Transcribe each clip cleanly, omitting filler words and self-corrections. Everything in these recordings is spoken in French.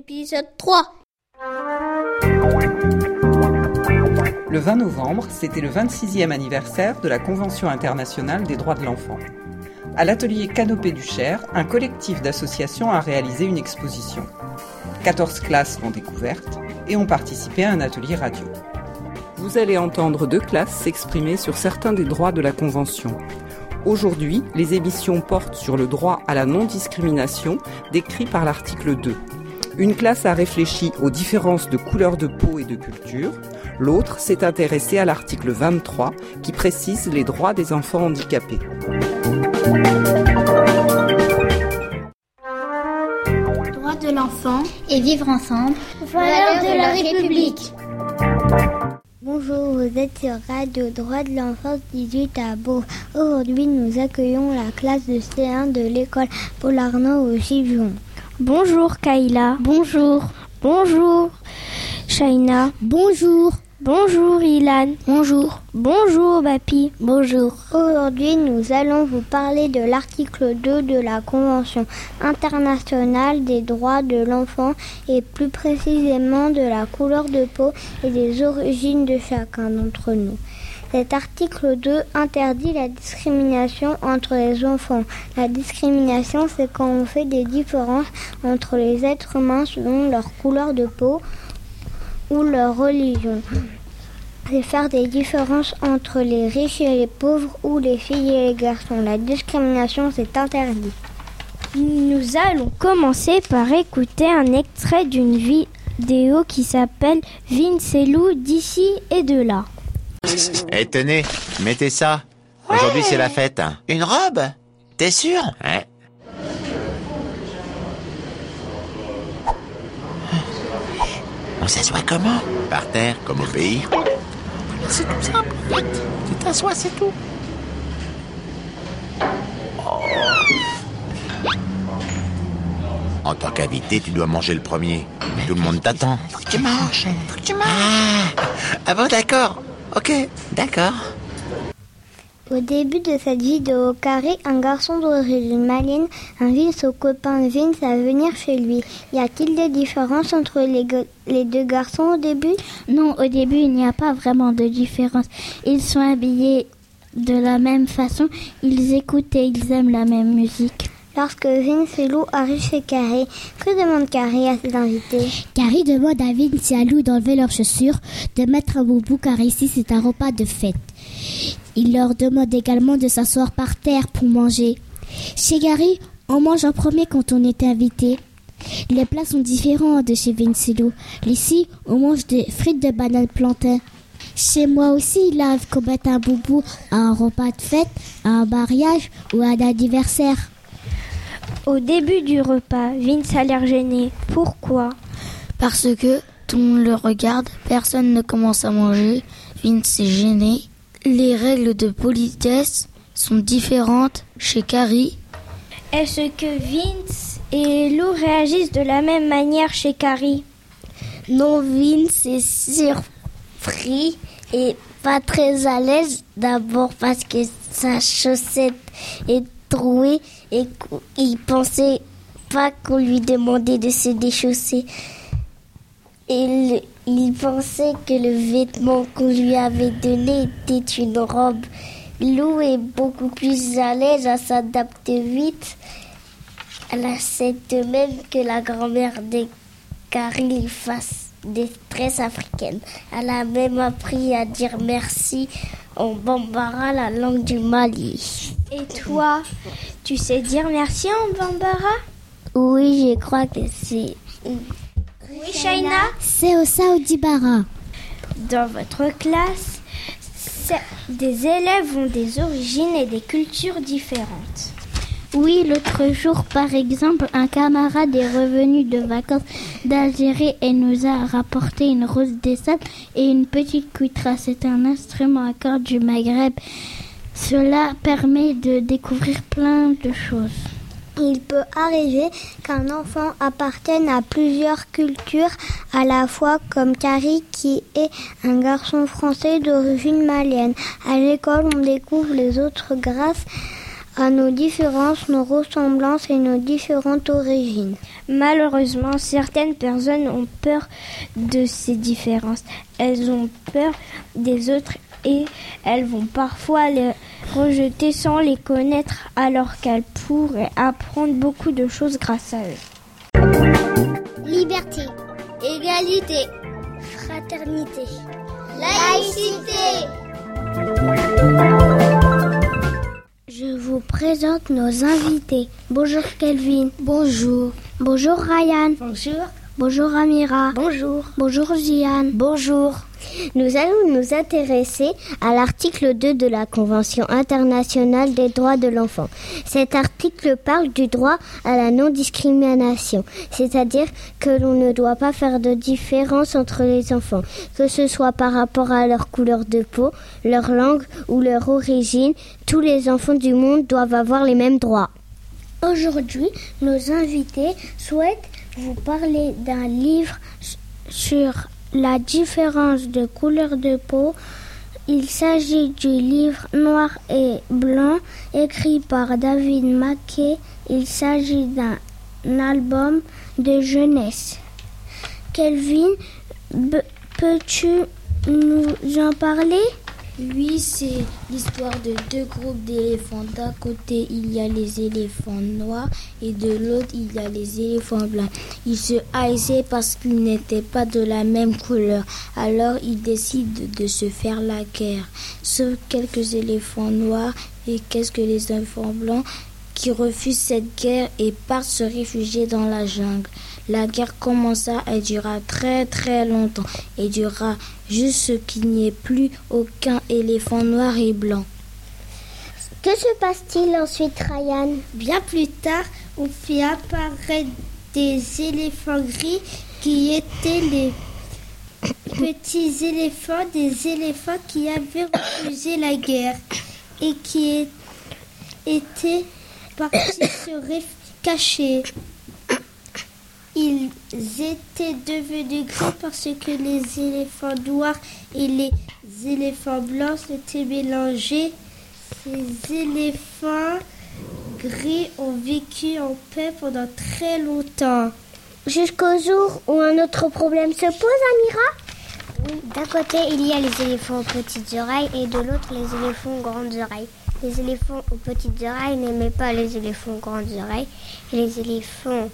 Épisode 3. Le 20 novembre, c'était le 26e anniversaire de la Convention internationale des droits de l'enfant. À l'atelier Canopée du Cher, un collectif d'associations a réalisé une exposition. 14 classes l'ont découverte et ont participé à un atelier radio. Vous allez entendre 2 classes s'exprimer sur certains des droits de la Convention. Aujourd'hui, les émissions portent sur le droit à la non-discrimination décrit par l'article 2. Une classe a réfléchi aux différences de couleur de peau et de culture. L'autre s'est intéressée à l'article 23 qui précise les droits des enfants handicapés. Droits de l'enfant et vivre ensemble. Valeurs de la République. Bonjour, vous êtes sur Radio Droits de l'Enfance 18 à Bourg. Aujourd'hui, nous accueillons la classe de C1 de l'école Paul Arnaud au Givron. Bonjour Kayla. Bonjour. Bonjour Shaina. Bonjour. Bonjour Ilan. Bonjour. Bonjour Bapi. Bonjour. Aujourd'hui, nous allons vous parler de l'article 2 de la Convention internationale des droits de l'enfant et plus précisément de la couleur de peau et des origines de chacun d'entre nous. Cet article 2 interdit la discrimination entre les enfants. La discrimination, c'est quand on fait des différences entre les êtres humains selon leur couleur de peau ou leur religion. C'est faire des différences entre les riches et les pauvres ou les filles et les garçons. La discrimination, c'est interdit. Nous allons commencer par écouter un extrait d'une vidéo qui s'appelle Vince et Lou d'ici et de là. Tenez, mettez ça. Aujourd'hui, c'est la fête. Une robe? T'es sûr? Ouais. On s'assoit comment? Par terre, comme au pays. C'est tout simple, en fait. Tu t'assois, c'est tout. En tant qu'invité, tu dois manger le premier. Tout le monde t'attend. Faut que tu manges. Ah bon, d'accord. Ok, d'accord. Au début de cette vidéo, Carré, un garçon d'origine malienne, invite son copain Vince à venir chez lui. Y a-t-il des différences entre les deux garçons au début? Non, au début, il n'y a pas vraiment de différence. Ils sont habillés de la même façon, ils écoutent et ils aiment la même musique. Lorsque Vince et Lou arrivent chez Carré, que demande Carré à ses invités? Carré demande à Vince et à Lou d'enlever leurs chaussures, de mettre un boubou car ici c'est un repas de fête. Il leur demande également de s'asseoir par terre pour manger. Chez Carré, on mange en premier quand on est invité. Les plats sont différents de chez Vince et Lou. Ici, on mange des frites de banane plantain. Chez moi aussi, il arrive qu'on mette un boubou à un repas de fête, à un mariage ou à un anniversaire. Au début du repas, Vince a l'air gêné. Pourquoi? Parce que tout le monde le regarde, personne ne commence à manger. Vince est gêné. Les règles de politesse sont différentes chez Carrie. Est-ce que Vince et Lou réagissent de la même manière chez Carrie? Non, Vince est surpris et pas très à l'aise. D'abord parce que sa chaussette est trouée et il pensait pas qu'on lui demandait de se déchausser. Il pensait que le vêtement qu'on lui avait donné était une robe. Lou est beaucoup plus à l'aise, elle s'adapte vite. Elle accepte même que la grand-mère de Carrie fasse des tresses africaines. Elle a même appris à dire merci en bambara, la langue du Mali. Et toi, tu sais dire merci en bambara? Oui, je crois que c'est... Oui, Shaina? C'est au Saoudibara. Dans votre classe, des élèves ont des origines et des cultures différentes. Oui, l'autre jour, par exemple, un camarade est revenu de vacances d'Algérie et nous a rapporté une rose des sables et une petite cuitra. C'est un instrument à cordes du Maghreb. Cela permet de découvrir plein de choses. Il peut arriver qu'un enfant appartienne à plusieurs cultures à la fois, comme Carrie qui est un garçon français d'origine malienne. À l'école, on découvre les autres grâce à nos différences, nos ressemblances et nos différentes origines. Malheureusement, certaines personnes ont peur de ces différences. Elles ont peur des autres et elles vont parfois les rejeter sans les connaître alors qu'elles pourraient apprendre beaucoup de choses grâce à eux. Liberté, égalité, Fraternité, laïcité. Je vous présente nos invités. Bonjour Kelvin. Bonjour. Bonjour Ryan. Bonjour. Bonjour Amira. Bonjour. Bonjour Ziane. Bonjour. Nous allons nous intéresser à l'article 2 de la Convention internationale des droits de l'enfant. Cet article parle du droit à la non-discrimination, c'est-à-dire que l'on ne doit pas faire de différence entre les enfants, que ce soit par rapport à leur couleur de peau, leur langue ou leur origine. Tous les enfants du monde doivent avoir les mêmes droits. Aujourd'hui, nos invités souhaitent vous parler d'un livre sur la différence de couleur de peau. Il s'agit du livre Noir et Blanc, écrit par David Mackay. Il s'agit d'un album de jeunesse. Kelvin, peux-tu nous en parler ? Oui, c'est l'histoire de deux groupes d'éléphants. D'un côté, il y a les éléphants noirs et de l'autre, il y a les éléphants blancs. Ils se haïssaient parce qu'ils n'étaient pas de la même couleur. Alors, ils décident de se faire la guerre. Sauf quelques éléphants noirs et quelques éléphants blancs qui refusent cette guerre et partent se réfugier dans la jungle. La guerre commença et dura très très longtemps et dura jusqu'à qu'il n'y ait plus aucun éléphant noir et blanc. Que se passe-t-il ensuite, Ryan ? Bien plus tard, on fit apparaître des éléphants gris qui étaient les petits éléphants, des éléphants qui avaient refusé la guerre et qui étaient partis se cacher. Ils étaient devenus gris parce que les éléphants noirs et les éléphants blancs s'étaient mélangés. Ces éléphants gris ont vécu en paix pendant très longtemps. Jusqu'au jour où un autre problème se pose, Amira ? Oui, d'un côté, il y a les éléphants aux petites oreilles et de l'autre, les éléphants aux grandes oreilles. Les éléphants aux petites oreilles n'aimaient pas les éléphants aux grandes oreilles et les éléphants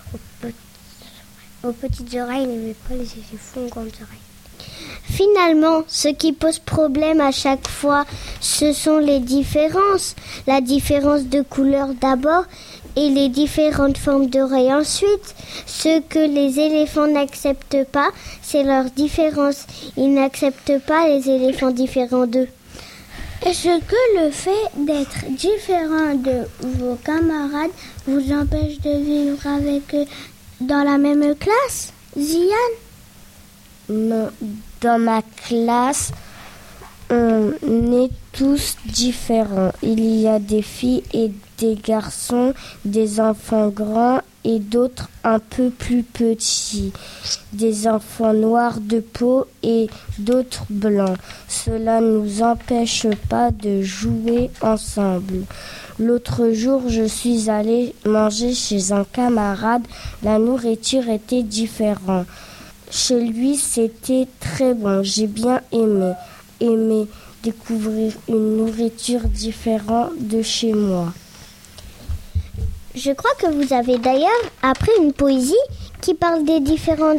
aux petites oreilles n'aimaient pas les éléphants aux grandes oreilles. Finalement, ce qui pose problème à chaque fois, ce sont les différences. La différence de couleur d'abord et les différentes formes d'oreilles ensuite. Ce que les éléphants n'acceptent pas, c'est leur différence. Ils n'acceptent pas les éléphants différents d'eux. Est-ce que le fait d'être différent de vos camarades vous empêche de vivre avec eux dans la même classe, Ziane ? Non, dans ma classe, on est tous différents. Il y a des filles et des garçons, des enfants grands et d'autres un peu plus petits, des enfants noirs de peau et d'autres blancs. Cela ne nous empêche pas de jouer ensemble. L'autre jour, je suis allée manger chez un camarade. La nourriture était différente. Chez lui, c'était très bon. J'ai bien aimé découvrir une nourriture différente de chez moi. Je crois que vous avez d'ailleurs appris une poésie qui parle des différences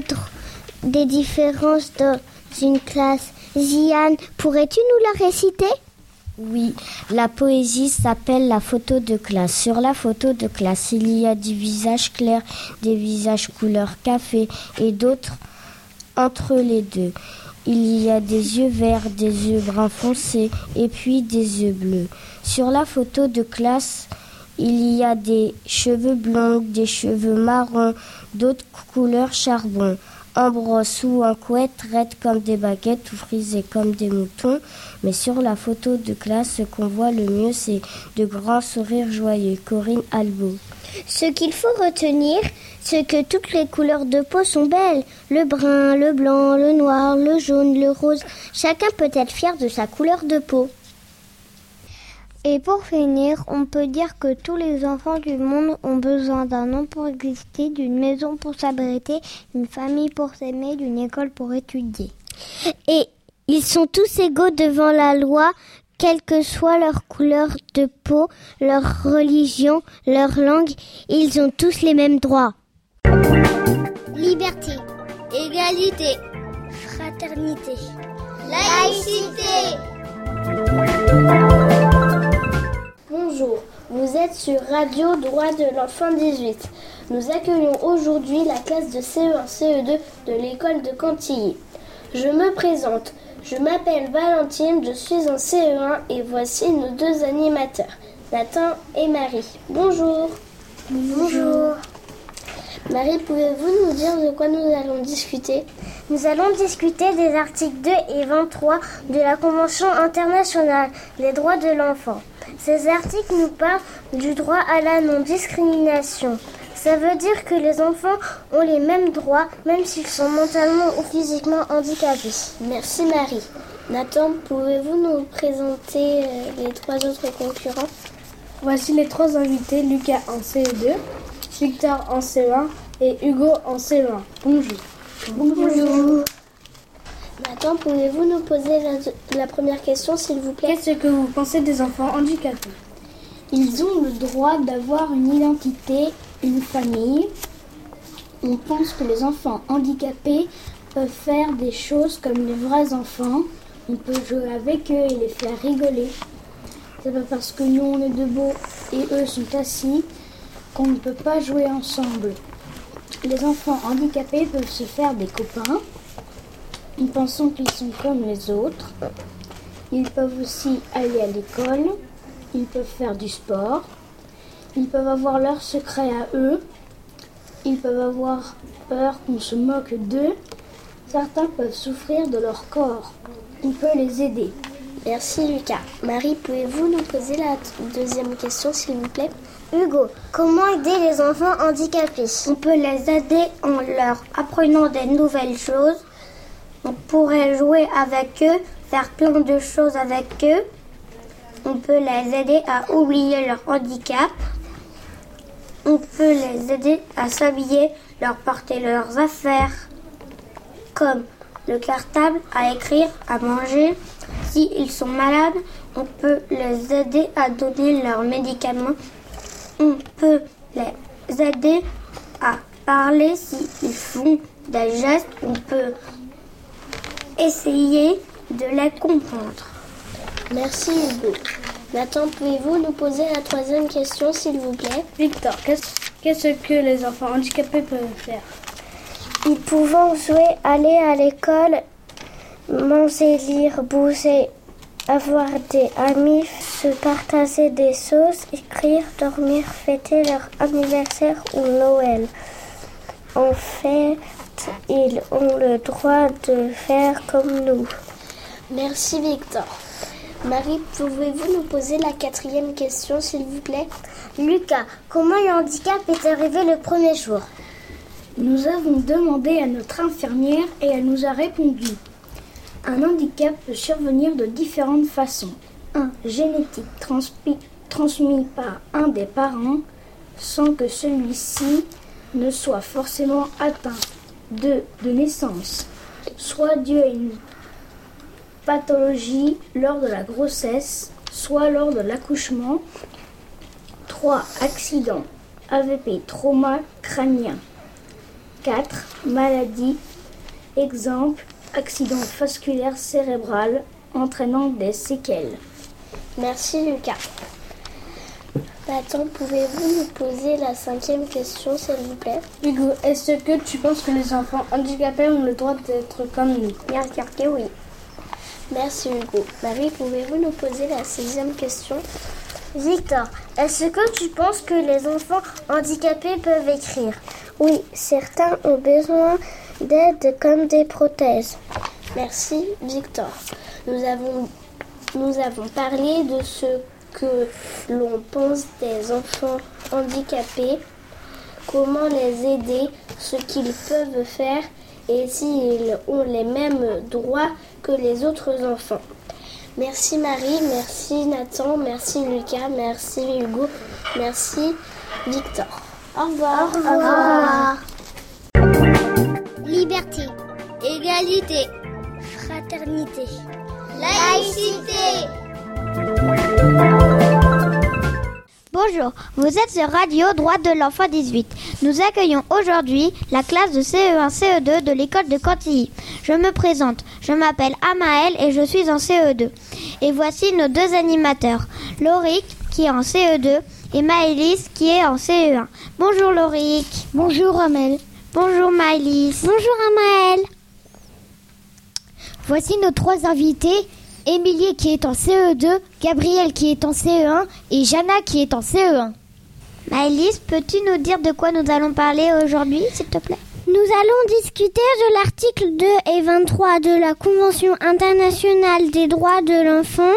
dans une classe. Ziane, pourrais-tu nous la réciter ? Oui, la poésie s'appelle la photo de classe. Sur la photo de classe, il y a des visages clairs, des visages couleur café et d'autres entre les deux. Il y a des yeux verts, des yeux bruns foncés et puis des yeux bleus. Sur la photo de classe, il y a des cheveux blonds, des cheveux marrons, d'autres couleurs charbon. En brosse ou en couette, raides comme des baguettes ou frisées comme des moutons. Mais sur la photo de classe, ce qu'on voit le mieux, c'est de grands sourires joyeux. Corinne Albo. Ce qu'il faut retenir, c'est que toutes les couleurs de peau sont belles. Le brun, le blanc, le noir, le jaune, le rose. Chacun peut être fier de sa couleur de peau. Et pour finir, on peut dire que tous les enfants du monde ont besoin d'un nom pour exister, d'une maison pour s'abriter, d'une famille pour s'aimer, d'une école pour étudier. Et ils sont tous égaux devant la loi, quelle que soit leur couleur de peau, leur religion, leur langue, ils ont tous les mêmes droits. Liberté, égalité, fraternité, laïcité. Bonjour, vous êtes sur Radio Droit de l'Enfant 18. Nous accueillons aujourd'hui la classe de CE1, CE2 de l'école de Cantilly. Je me présente, je m'appelle Valentine, je suis en CE1 et voici nos deux animateurs, Nathan et Marie. Bonjour. Bonjour. Marie, pouvez-vous nous dire de quoi nous allons discuter ? Nous allons discuter des articles 2 et 23 de la Convention internationale des droits de l'enfant. Ces articles nous parlent du droit à la non-discrimination. Ça veut dire que les enfants ont les mêmes droits, même s'ils sont mentalement ou physiquement handicapés. Merci Marie. Nathan, pouvez-vous nous présenter les trois autres concurrents ? Voici les trois invités, Lucas en CE2, Victor en CE1 et Hugo en CE1. Bonjour. Bonjour. Nathan, pouvez-vous nous poser la première question, s'il vous plaît ? Qu'est-ce que vous pensez des enfants handicapés ? Ils ont le droit d'avoir une identité, une famille. On pense que les enfants handicapés peuvent faire des choses comme les vrais enfants. On peut jouer avec eux et les faire rigoler. C'est pas parce que nous on est debout et eux sont assis qu'on ne peut pas jouer ensemble. Les enfants handicapés peuvent se faire des copains. Nous pensons qu'ils sont comme les autres. Ils peuvent aussi aller à l'école. Ils peuvent faire du sport. Ils peuvent avoir leurs secrets à eux. Ils peuvent avoir peur qu'on se moque d'eux. Certains peuvent souffrir de leur corps. On peut les aider. Merci Lucas. Marie, pouvez-vous nous poser la deuxième question, s'il vous plaît ? Hugo, comment aider les enfants handicapés ? On peut les aider en leur apprenant des nouvelles choses. On pourrait jouer avec eux, faire plein de choses avec eux. On peut les aider à oublier leur handicap. On peut les aider à s'habiller, leur porter leurs affaires, comme le cartable, à écrire, à manger. S'ils sont malades, on peut les aider à donner leurs médicaments. On peut les aider à parler s'ils font des gestes. On peut essayer de les comprendre. Merci Hugo. Nathan, pouvez-vous nous poser la troisième question, s'il vous plaît ? Victor, qu'est-ce que les enfants handicapés peuvent faire ? Ils peuvent jouer, aller à l'école, manger, lire, bouger, avoir des amis, se partager des choses, écrire, dormir, fêter leur anniversaire ou Noël. En fait, ils ont le droit de faire comme nous. Merci Victor. Marie, pouvez-vous nous poser la quatrième question, s'il vous plaît ? Lucas, comment le handicap est arrivé le premier jour ? Nous avons demandé à notre infirmière et elle nous a répondu. Un handicap peut survenir de différentes façons. 1. Génétique, transmis par un des parents sans que celui-ci ne soit forcément atteint. 2. De naissance, soit dû à une pathologie lors de la grossesse, soit lors de l'accouchement. 3. Accident, AVP, trauma crânien. 4. Maladie, exemple, accident vasculaire cérébral entraînant des séquelles. Merci Lucas. Nathan, pouvez-vous nous poser la cinquième question, s'il vous plaît ? Hugo, est-ce que tu penses que les enfants handicapés ont le droit d'être comme nous ? Bien sûr que oui. Merci Hugo. Marie, pouvez-vous nous poser la sixième question ? Victor, est-ce que tu penses que les enfants handicapés peuvent écrire ? Oui, certains ont besoin d'aide comme des prothèses. Merci Victor. Nous avons parlé de ce que l'on pense des enfants handicapés, comment les aider, ce qu'ils peuvent faire et s'ils ont les mêmes droits que les autres enfants. Merci Marie, merci Nathan, merci Lucas, merci Hugo, merci Victor. Au revoir. Au revoir. Liberté, égalité, fraternité, laïcité. Bonjour, vous êtes sur Radio Droits de l'Enfant 18. Nous accueillons aujourd'hui la classe de CE1-CE2 de l'école de Cantilly. Je me présente, je m'appelle Amaëlle et je suis en CE2. Et voici nos deux animateurs, Lauric qui est en CE2 et Maëlys qui est en CE1. Bonjour Lauric. Bonjour Amaëlle. Bonjour Maëlys. Bonjour Amaëlle. Voici nos trois invités. Émilie qui est en CE2, Gabriel qui est en CE1 et Jana qui est en CE1. Maëlys, peux-tu nous dire de quoi nous allons parler aujourd'hui, s'il te plaît ? Nous allons discuter de l'article 2 et 23 de la Convention internationale des droits de l'enfant.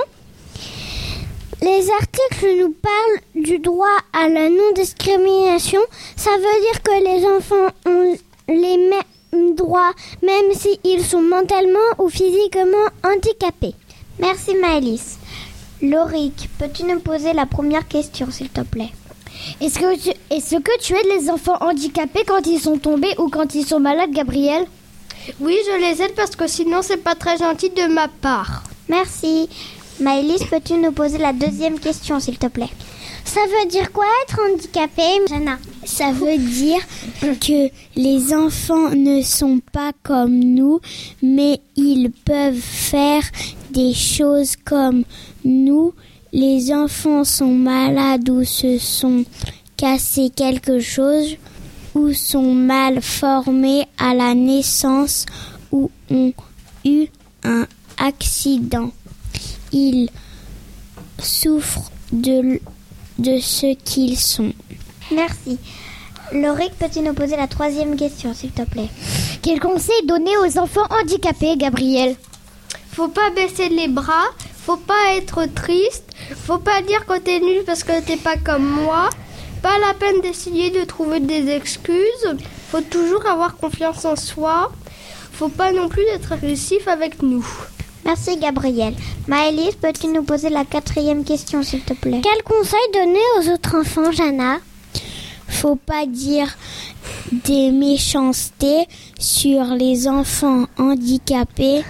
Les articles nous parlent du droit à la non-discrimination. Ça veut dire que les enfants ont les mêmes droits, même s'ils sont mentalement ou physiquement handicapés. Merci Maëlys. Lauric, peux-tu nous poser la première question, s'il te plaît ? Est-ce que tu aides les enfants handicapés quand ils sont tombés ou quand ils sont malades, Gabriel ? Oui, je les aide parce que sinon c'est pas très gentil de ma part. Merci. Maëlys, peux-tu nous poser la deuxième question, s'il te plaît ? Ça veut dire quoi être handicapé, Jana ? Ça veut dire que les enfants ne sont pas comme nous, mais ils peuvent faire des choses comme nous. Les enfants sont malades ou se sont cassés quelque chose ou sont mal formés à la naissance ou ont eu un accident. Ils souffrent de ce qu'ils sont. Merci. Lauric, peux-tu nous poser la troisième question, s'il te plaît ? Quel conseil donner aux enfants handicapés, Gabriel ? Faut pas baisser les bras, faut pas être triste, faut pas dire que t'es nul parce que t'es pas comme moi. Pas la peine d'essayer de trouver des excuses. Faut toujours avoir confiance en soi. Faut pas non plus être agressif avec nous. Merci Gabriel. Maëlys, peux-tu nous poser la quatrième question, s'il te plaît ? Quel conseil donner aux autres enfants, Jana ? Faut pas dire des méchancetés sur les enfants handicapés.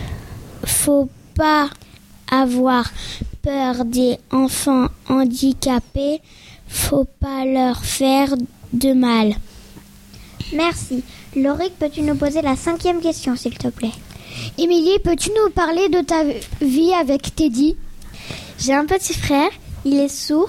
Faut pas avoir peur des enfants handicapés. Faut pas leur faire de mal. Merci. Lauric, peux-tu nous poser la cinquième question, s'il te plaît ? Émilie, peux-tu nous parler de ta vie avec Teddy ? J'ai un petit frère, il est sourd,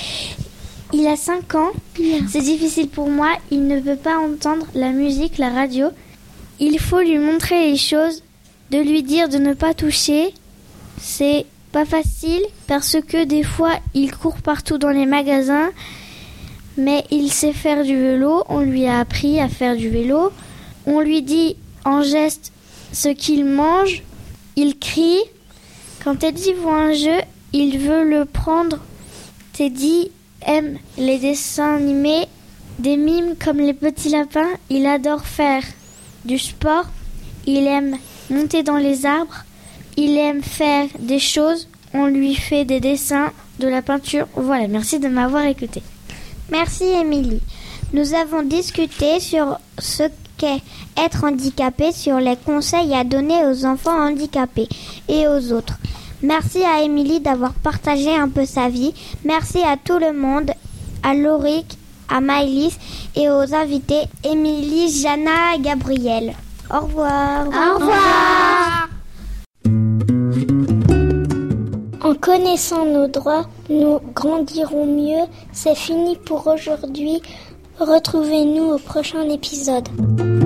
il a 5 ans, c'est difficile pour moi, il ne peut pas entendre la musique, la radio. Il faut lui montrer les choses, de lui dire de ne pas toucher, c'est pas facile parce que des fois il court partout dans les magasins, mais il sait faire du vélo, on lui a appris à faire du vélo, on lui dit en geste ce qu'il mange, il crie. Quand Teddy voit un jeu, il veut le prendre. Teddy aime les dessins animés, des mimes comme les petits lapins. Il adore faire du sport. Il aime monter dans les arbres. Il aime faire des choses. On lui fait des dessins, de la peinture. Voilà, merci de m'avoir écouté. Merci Émilie. Nous avons discuté sur ce qu'est être handicapé, sur les conseils à donner aux enfants handicapés et aux autres. Merci à Émilie d'avoir partagé un peu sa vie. Merci à tout le monde, à Lauric, à Maëlys et aux invités Émilie, Jana et Gabriel. Au revoir. Au revoir. En connaissant nos droits, nous grandirons mieux. C'est fini pour aujourd'hui. Retrouvez-nous au prochain épisode.